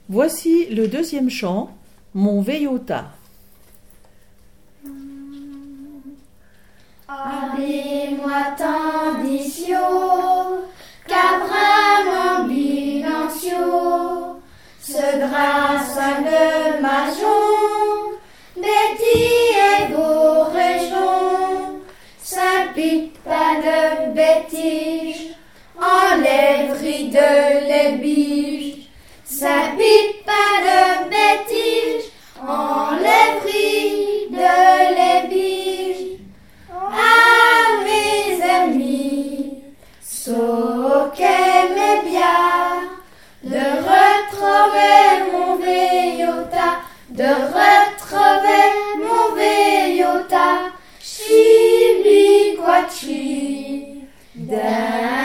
Voici le deuxième chant, Mon Veiota. Appelez-moi Tanditio, Cabra Ambulancio, ce grâce de Majon, Betty et vos régions, Saint-Pite pas de bêtises, enlèverie de les biches, Saint-Pite pas de bêtises, enlèverie de les biches. À mes amis, ce qu'aimait bien de retrouver mon Veiota, de retrouver mon Veiota, chibli quachi,